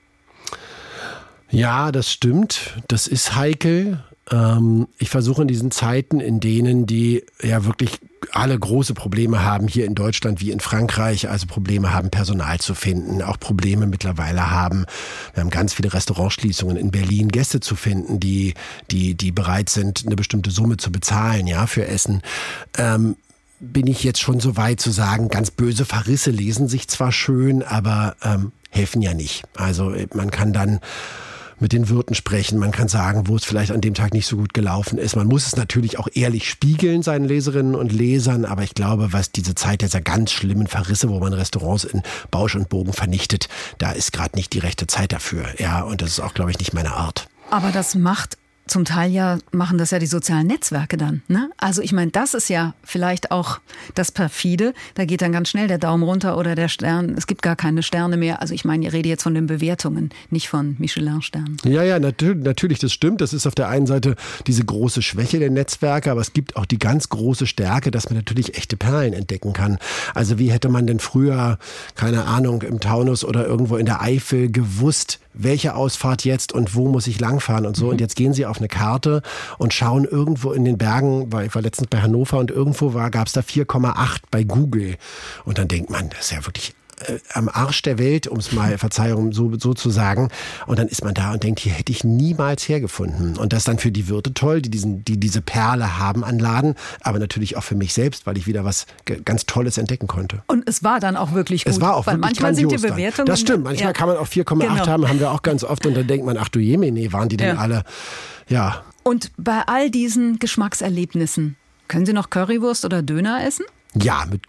Ja, das stimmt. Das ist heikel. Ich versuche in diesen Zeiten, in denen die ja wirklich alle große Probleme haben, hier in Deutschland wie in Frankreich, also Probleme haben, Personal zu finden, auch Probleme mittlerweile haben. Wir haben ganz viele Restaurantschließungen in Berlin, Gäste zu finden, die bereit sind, eine bestimmte Summe zu bezahlen, ja, für Essen. Bin ich jetzt schon so weit zu sagen, ganz böse Verrisse lesen sich zwar schön, aber helfen ja nicht. Also man kann dann mit den Wirten sprechen. Man kann sagen, wo es vielleicht an dem Tag nicht so gut gelaufen ist. Man muss es natürlich auch ehrlich spiegeln, seinen Leserinnen und Lesern. Aber ich glaube, was diese Zeit dieser ganz schlimmen Verrisse, wo man Restaurants in Bausch und Bogen vernichtet, da ist gerade nicht die rechte Zeit dafür. Ja, und das ist auch, glaube ich, nicht meine Art. Aber das macht zum Teil ja machen das ja die sozialen Netzwerke dann. Ne? Also ich meine, das ist ja vielleicht auch das Perfide. Da geht dann ganz schnell der Daumen runter oder der Stern. Es gibt gar keine Sterne mehr. Also ich meine, ich rede jetzt von den Bewertungen, nicht von Michelin-Sternen. Ja, natürlich, das stimmt. Das ist auf der einen Seite diese große Schwäche der Netzwerke, aber es gibt auch die ganz große Stärke, dass man natürlich echte Perlen entdecken kann. Also wie hätte man denn früher, keine Ahnung, im Taunus oder irgendwo in der Eifel gewusst, welche Ausfahrt jetzt und wo muss ich langfahren und so. Und jetzt gehen Sie auf eine Karte und schauen irgendwo in den Bergen, weil ich war letztens bei Hannover und irgendwo gab es da 4,8 bei Google. Und dann denkt man, das ist ja wirklich am Arsch der Welt, um es mal, Verzeihung, so zu sagen. Und dann ist man da und denkt, hier hätte ich niemals hergefunden. Und das ist dann für die Wirte toll, die diese Perle haben an Laden, aber natürlich auch für mich selbst, weil ich wieder was ganz Tolles entdecken konnte. Und es war dann auch wirklich gut. Es war auch weil wirklich manchmal sind die dann. Bewertungen... Das stimmt, manchmal kann man auch 4,8 haben wir auch ganz oft. Und dann denkt man, ach du Jemine, waren die denn alle... Ja. Und bei all diesen Geschmackserlebnissen, können Sie noch Currywurst oder Döner essen? Ja, mit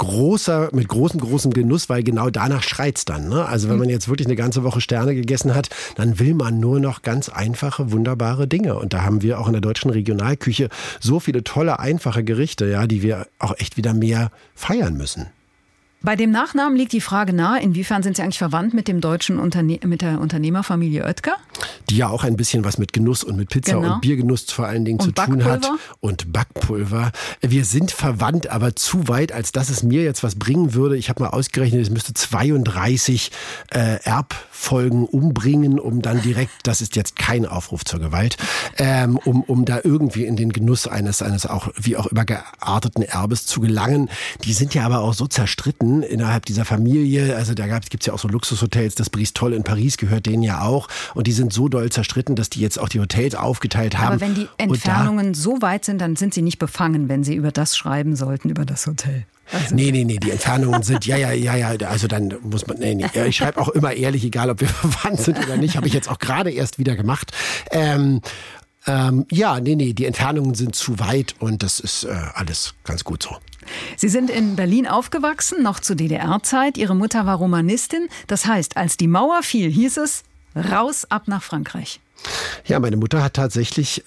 großem Genuss, weil genau danach schreit's dann. Ne? Also wenn man jetzt wirklich eine ganze Woche Sterne gegessen hat, dann will man nur noch ganz einfache, wunderbare Dinge. Und da haben wir auch in der deutschen Regionalküche so viele tolle, einfache Gerichte, ja, die wir auch echt wieder mehr feiern müssen. Bei dem Nachnamen liegt die Frage nahe, inwiefern sind Sie eigentlich verwandt mit dem deutschen mit der Unternehmerfamilie Oetker? Die ja auch ein bisschen was mit Genuss und mit Pizza und Biergenuss vor allen Dingen zu tun hat. Und Backpulver. Wir sind verwandt, aber zu weit, als dass es mir jetzt was bringen würde. Ich habe mal ausgerechnet, es müsste 32 Erbfolgen umbringen, um dann direkt, das ist jetzt kein Aufruf zur Gewalt, um da irgendwie in den Genuss eines auch wie auch immer gearteten Erbes zu gelangen. Die sind ja aber auch so zerstritten innerhalb dieser Familie. Also da gibt's ja auch so Luxushotels, das Bristol in Paris gehört denen ja auch. Und die sind so doll zerstritten, dass die jetzt auch die Hotels aufgeteilt haben. Aber wenn die Entfernungen so weit sind, dann sind Sie nicht befangen, wenn Sie über das schreiben sollten, über das Hotel. Also. Nee, die Entfernungen sind, ja, also dann muss man, ich schreibe auch immer ehrlich, egal ob wir verwandt sind oder nicht, habe ich jetzt auch gerade erst wieder gemacht. Die Entfernungen sind zu weit und das ist alles ganz gut so. Sie sind in Berlin aufgewachsen, noch zur DDR-Zeit. Ihre Mutter war Romanistin. Das heißt, als die Mauer fiel, hieß es, raus ab nach Frankreich. Ja, meine Mutter hat tatsächlich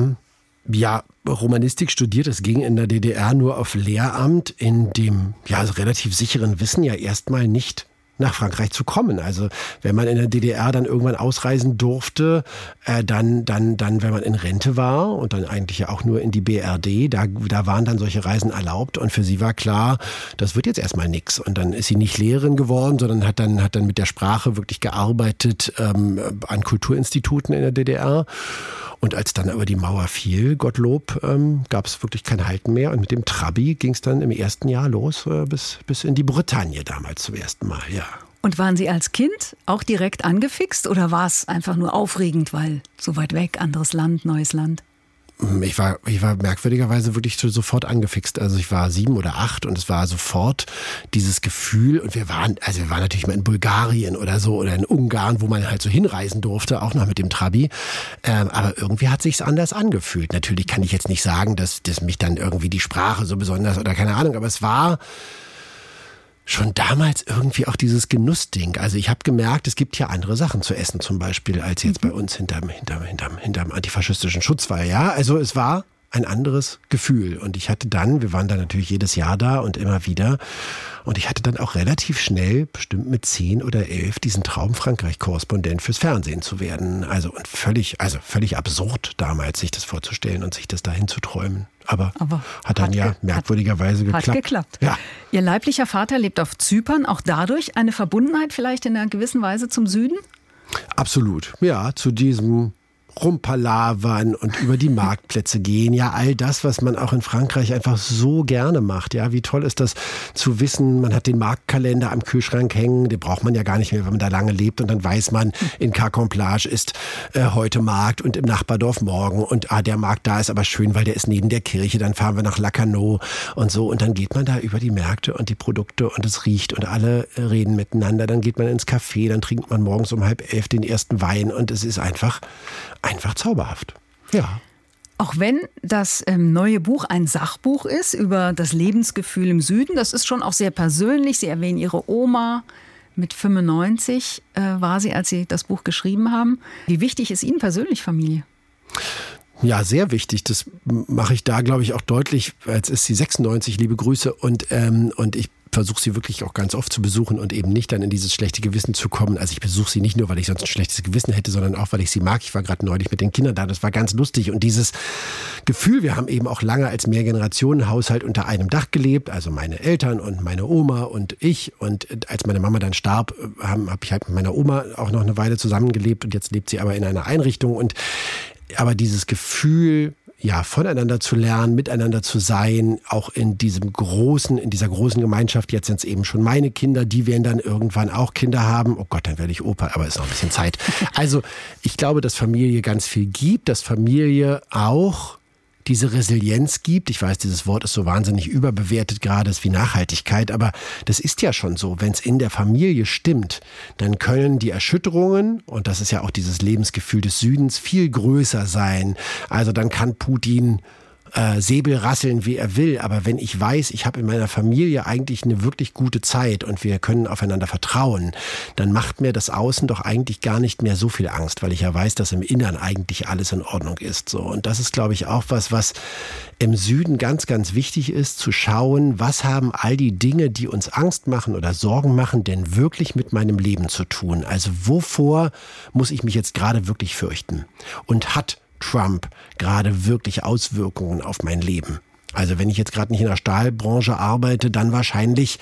Romanistik studiert. Es ging in der DDR nur auf Lehramt, in dem relativ sicheren Wissen ja erstmal nicht nach Frankreich zu kommen. Also wenn man in der DDR dann irgendwann ausreisen durfte, dann wenn man in Rente war und dann eigentlich ja auch nur in die BRD, da waren dann solche Reisen erlaubt und für sie war klar, das wird jetzt erstmal nix. Und dann ist sie nicht Lehrerin geworden, sondern hat dann mit der Sprache wirklich gearbeitet an Kulturinstituten in der DDR. Und als dann aber die Mauer fiel, Gottlob, gab es wirklich kein Halten mehr. Und mit dem Trabi ging es dann im ersten Jahr los, bis in die Bretagne damals zum ersten Mal, ja. Und waren Sie als Kind auch direkt angefixt oder war es einfach nur aufregend, weil so weit weg, anderes Land, neues Land? Ich war merkwürdigerweise wirklich sofort angefixt. Also ich war 7 oder 8 und es war sofort dieses Gefühl. Und wir waren natürlich mal in Bulgarien oder so oder in Ungarn, wo man halt so hinreisen durfte, auch noch mit dem Trabi. Aber irgendwie hat sich's anders angefühlt. Natürlich kann ich jetzt nicht sagen, dass mich dann irgendwie die Sprache so besonders oder keine Ahnung, aber es war schon damals irgendwie auch dieses Genussding. Also ich habe gemerkt, es gibt hier andere Sachen zu essen zum Beispiel, als jetzt bei uns hinterm antifaschistischen Schutzwall. Ja, also es war ein anderes Gefühl. Und ich hatte dann, wir waren da natürlich jedes Jahr da und immer wieder. Und ich hatte dann auch relativ schnell, bestimmt mit 10 oder 11, diesen Traum, Frankreich-Korrespondent fürs Fernsehen zu werden. Also völlig absurd damals, sich das vorzustellen und sich das dahin zu träumen. Aber hat dann merkwürdigerweise geklappt. Hat geklappt. Ja. Ihr leiblicher Vater lebt auf Zypern, auch dadurch eine Verbundenheit vielleicht in einer gewissen Weise zum Süden? Absolut, ja, zu diesem rumpalavern und über die Marktplätze gehen. Ja, all das, was man auch in Frankreich einfach so gerne macht. Ja, wie toll ist das zu wissen, man hat den Marktkalender am Kühlschrank hängen, den braucht man ja gar nicht mehr, wenn man da lange lebt und dann weiß man, in Carcomplage ist heute Markt und im Nachbardorf morgen und der Markt da ist aber schön, weil der ist neben der Kirche, dann fahren wir nach Lacanau und so und dann geht man da über die Märkte und die Produkte und es riecht und alle reden miteinander, dann geht man ins Café, dann trinkt man morgens um 10:30 den ersten Wein und es ist einfach zauberhaft. Ja. Auch wenn das neue Buch ein Sachbuch ist über das Lebensgefühl im Süden, das ist schon auch sehr persönlich. Sie erwähnen Ihre Oma. Mit 95 war sie, als Sie das Buch geschrieben haben. Wie wichtig ist Ihnen persönlich Familie? Ja, sehr wichtig. Das mache ich da, glaube ich, auch deutlich. Jetzt ist sie 96, liebe Grüße. Und ich versuche sie wirklich auch ganz oft zu besuchen und eben nicht dann in dieses schlechte Gewissen zu kommen. Also ich besuche sie nicht nur, weil ich sonst ein schlechtes Gewissen hätte, sondern auch, weil ich sie mag. Ich war gerade neulich mit den Kindern da. Das war ganz lustig. Und dieses Gefühl, wir haben eben auch lange als Mehrgenerationenhaushalt unter einem Dach gelebt. Also meine Eltern und meine Oma und ich. Und als meine Mama dann starb, habe ich halt mit meiner Oma auch noch eine Weile zusammengelebt. Und jetzt lebt sie aber in einer Einrichtung. Aber dieses Gefühl, ja, voneinander zu lernen, miteinander zu sein, auch in dieser großen Gemeinschaft. Jetzt sind es eben schon meine Kinder, die werden dann irgendwann auch Kinder haben. Oh Gott, dann werde ich Opa, aber ist noch ein bisschen Zeit. Also ich glaube, dass Familie ganz viel gibt, dass Familie auch diese Resilienz gibt. Ich weiß, dieses Wort ist so wahnsinnig überbewertet, gerade ist wie Nachhaltigkeit, aber das ist ja schon so. Wenn es in der Familie stimmt, dann können die Erschütterungen, und das ist ja auch dieses Lebensgefühl des Südens, viel größer sein. Also dann kann Putin Säbel rasseln, wie er will. Aber wenn ich weiß, ich habe in meiner Familie eigentlich eine wirklich gute Zeit und wir können aufeinander vertrauen, dann macht mir das Außen doch eigentlich gar nicht mehr so viel Angst, weil ich ja weiß, dass im Innern eigentlich alles in Ordnung ist. So. Und das ist, glaube ich, auch was im Süden ganz, ganz wichtig ist, zu schauen, was haben all die Dinge, die uns Angst machen oder Sorgen machen, denn wirklich mit meinem Leben zu tun? Also wovor muss ich mich jetzt gerade wirklich fürchten? Und hat Trump gerade wirklich Auswirkungen auf mein Leben? Also wenn ich jetzt gerade nicht in der Stahlbranche arbeite, dann wahrscheinlich,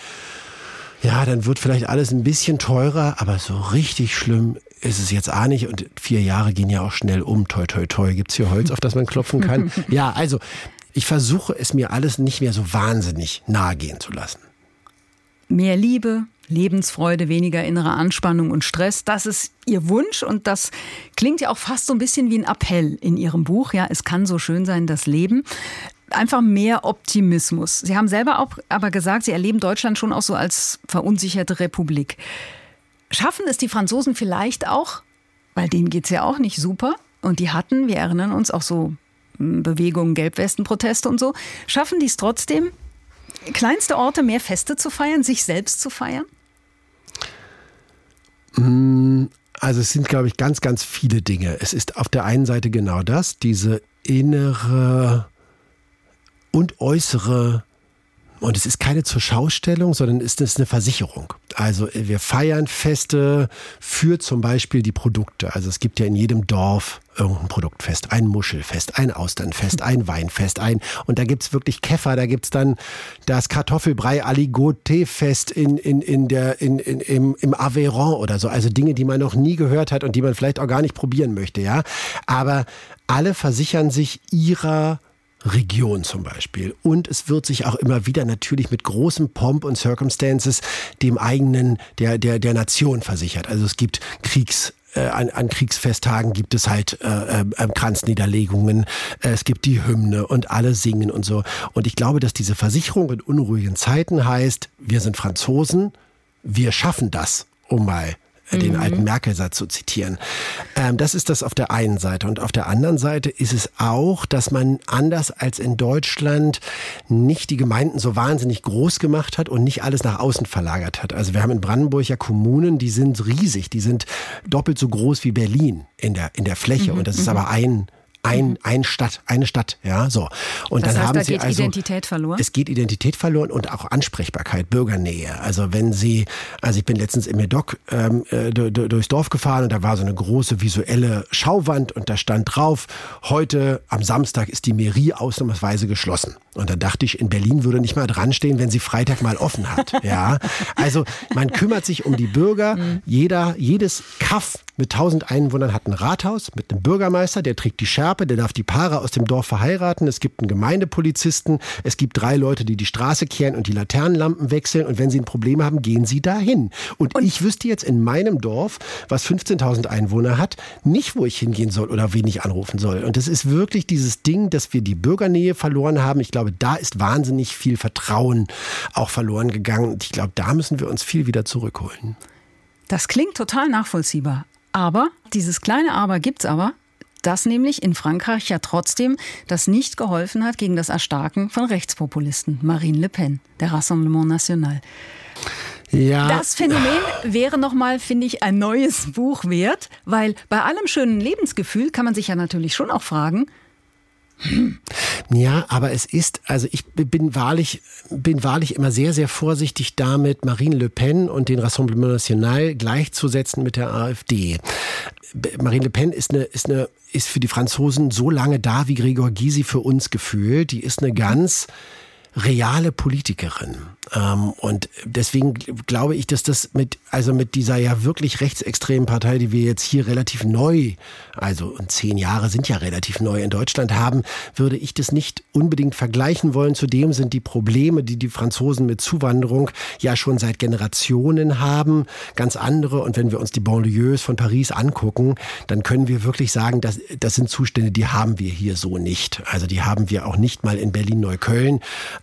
ja, dann wird vielleicht alles ein bisschen teurer, aber so richtig schlimm ist es jetzt auch nicht. Und 4 Jahre gehen ja auch schnell um. Toi, toi, toi. Gibt's hier Holz, auf das man klopfen kann? Ja, also ich versuche es mir alles nicht mehr so wahnsinnig nahe gehen zu lassen. Mehr Liebe, Lebensfreude, weniger innere Anspannung und Stress, das ist Ihr Wunsch und das klingt ja auch fast so ein bisschen wie ein Appell in Ihrem Buch. Ja, es kann so schön sein, das Leben. Einfach mehr Optimismus. Sie haben selber auch aber gesagt, Sie erleben Deutschland schon auch so als verunsicherte Republik. Schaffen es die Franzosen vielleicht auch, weil denen geht's ja auch nicht super und die hatten, wir erinnern uns, auch so Bewegungen, Gelbwestenproteste und so. Schaffen die es trotzdem, kleinste Orte mehr Feste zu feiern, sich selbst zu feiern? Also es sind, glaube ich, ganz, ganz viele Dinge. Es ist auf der einen Seite genau das, diese innere und äußere, und es ist keine Zurschaustellung, sondern es ist eine Versicherung. Also wir feiern Feste für zum Beispiel die Produkte. Also es gibt ja in jedem Dorf irgendein Produktfest, ein Muschelfest, ein Austernfest, ein Weinfest, und da gibt's wirklich Käfer, da gibt's dann das Kartoffelbrei-Aligoté-Fest im Aveyron oder so. Also Dinge, die man noch nie gehört hat und die man vielleicht auch gar nicht probieren möchte, ja. Aber alle versichern sich ihrer Region zum Beispiel. Und es wird sich auch immer wieder natürlich mit großem Pomp und Circumstances dem eigenen, der Nation versichert. Also es gibt an Kriegsfesttagen gibt es halt Kranzniederlegungen, es gibt die Hymne und alle singen und so. Und ich glaube, dass diese Versicherung in unruhigen Zeiten heißt, wir sind Franzosen, wir schaffen das, um mal den alten Merkel-Satz zu zitieren. Das ist das auf der einen Seite. Und auf der anderen Seite ist es auch, dass man anders als in Deutschland nicht die Gemeinden so wahnsinnig groß gemacht hat und nicht alles nach außen verlagert hat. Also wir haben in Brandenburg ja Kommunen, die sind riesig, die sind doppelt so groß wie Berlin in der Fläche. Und das ist aber eine Stadt, ja, so. Und das dann heißt, haben Sie also Identität verloren? Es geht Identität verloren und auch Ansprechbarkeit, Bürgernähe. Also ich bin letztens im Medoc durchs Dorf gefahren und da war so eine große visuelle Schauwand und da stand drauf, heute am Samstag ist die Mairie ausnahmsweise geschlossen. Und da dachte ich, in Berlin würde nicht mal dran stehen, wenn sie Freitag mal offen hat. Ja, also man kümmert sich um die Bürger. Jedes Kaff mit 1000 Einwohnern hat ein Rathaus mit einem Bürgermeister, der trägt die Schärpe, der darf die Paare aus dem Dorf verheiraten. Es gibt einen Gemeindepolizisten, es gibt 3 Leute, die die Straße kehren und die Laternenlampen wechseln. Und wenn sie ein Problem haben, gehen sie dahin. Und ich wüsste jetzt in meinem Dorf, was 15.000 Einwohner hat, nicht, wo ich hingehen soll oder wen ich anrufen soll. Und das ist wirklich dieses Ding, dass wir die Bürgernähe verloren haben. Ich glaube, da ist wahnsinnig viel Vertrauen auch verloren gegangen. Und ich glaube, da müssen wir uns viel wieder zurückholen. Das klingt total nachvollziehbar. Aber, dieses kleine Aber gibt's aber, das nämlich in Frankreich ja trotzdem das nicht geholfen hat gegen das Erstarken von Rechtspopulisten. Marine Le Pen, der Rassemblement National. Ja. Das Phänomen wäre nochmal, finde ich, ein neues Buch wert, weil bei allem schönen Lebensgefühl kann man sich ja natürlich schon auch fragen, Ja, aber es ist, also ich bin wahrlich immer sehr, sehr vorsichtig damit, Marine Le Pen und den Rassemblement National gleichzusetzen mit der AfD. Marine Le Pen ist für die Franzosen so lange da, wie Gregor Gysi für uns gefühlt. Die ist eine ganz reale Politikerin. Und deswegen glaube ich, dass das mit dieser ja wirklich rechtsextremen Partei, die wir jetzt hier relativ neu, also 10 Jahre sind ja relativ neu in Deutschland haben, würde ich das nicht unbedingt vergleichen wollen. Zudem sind die Probleme, die die Franzosen mit Zuwanderung ja schon seit Generationen haben, ganz andere. Und wenn wir uns die Banlieues von Paris angucken, dann können wir wirklich sagen, das sind Zustände, die haben wir hier so nicht. Also die haben wir auch nicht mal in Berlin-Neukölln.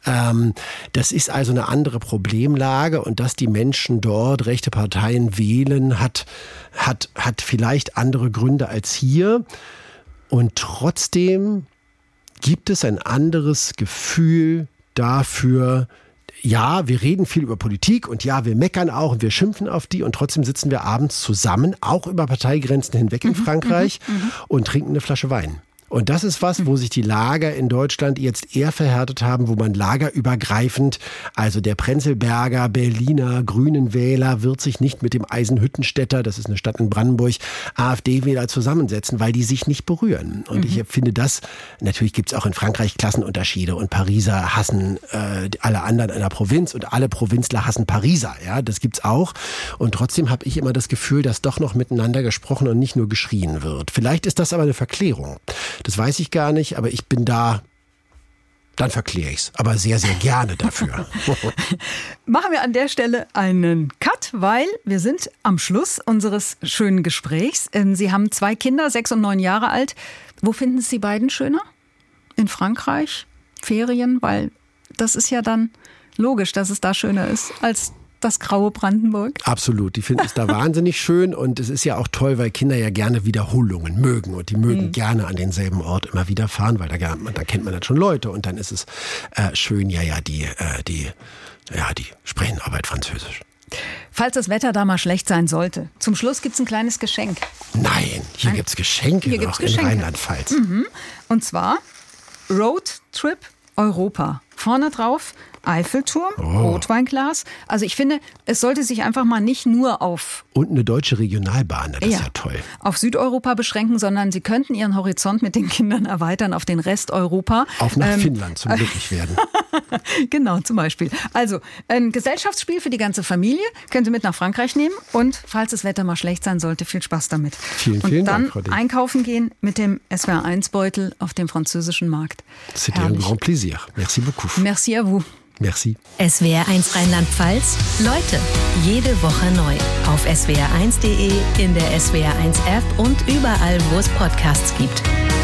Das ist also eine andere Problemlage, und dass die Menschen dort rechte Parteien wählen, hat vielleicht andere Gründe als hier. Und trotzdem gibt es ein anderes Gefühl dafür. Ja, wir reden viel über Politik und ja, wir meckern auch und wir schimpfen auf die, und trotzdem sitzen wir abends zusammen, auch über Parteigrenzen hinweg in Frankreich, und trinken eine Flasche Wein. Und das ist was, wo sich die Lager in Deutschland jetzt eher verhärtet haben, wo man lagerübergreifend, also der Prenzlberger, Berliner grünen Wähler wird sich nicht mit dem Eisenhüttenstädter, das ist eine Stadt in Brandenburg, AfD-Wähler zusammensetzen, weil die sich nicht berühren. Und ich finde das, natürlich gibt es auch in Frankreich Klassenunterschiede, und Pariser hassen alle anderen in der Provinz und alle Provinzler hassen Pariser. Ja, das gibt's auch. Und trotzdem habe ich immer das Gefühl, dass doch noch miteinander gesprochen und nicht nur geschrien wird. Vielleicht ist das aber eine Verklärung. Das weiß ich gar nicht, aber ich bin da, dann verkläre ich es. Aber sehr, sehr gerne dafür. Machen wir an der Stelle einen Cut, weil wir sind am Schluss unseres schönen Gesprächs. Sie haben 2 Kinder, 6 und 9 Jahre alt. Wo finden Sie die beiden schöner? In Frankreich? Ferien? Weil das ist ja dann logisch, dass es da schöner ist als das graue Brandenburg. Absolut, die finden es da wahnsinnig schön, und es ist ja auch toll, weil Kinder ja gerne Wiederholungen mögen, und die mögen gerne an denselben Ort immer wieder fahren, weil da kennt man dann schon Leute, und dann ist es schön, die sprechen Arbeit Französisch. Falls das Wetter da mal schlecht sein sollte, zum Schluss gibt es ein kleines Geschenk. Nein, hier gibt es Geschenke in Rheinland-Pfalz. Und zwar Roadtrip Europa. Vorne drauf Eiffelturm, Rotweinglas. Also ich finde, es sollte sich einfach mal nicht nur auf... Und eine deutsche Regionalbahn, das ist ja toll. Auf Südeuropa beschränken, sondern Sie könnten Ihren Horizont mit den Kindern erweitern auf den Rest Europa. Auf nach Finnland zum Glücklichwerden. Genau, zum Beispiel. Also ein Gesellschaftsspiel für die ganze Familie, können Sie mit nach Frankreich nehmen, und falls das Wetter mal schlecht sein sollte, viel Spaß damit. Vielen Dank, Frau Und dann einkaufen gehen mit dem SWR1-Beutel auf dem französischen Markt. C'était un grand plaisir. Merci beaucoup. Merci à vous. Merci. SWR1 Rheinland-Pfalz. Leute, jede Woche neu. Auf swr1.de, in der SWR1-App und überall, wo es Podcasts gibt.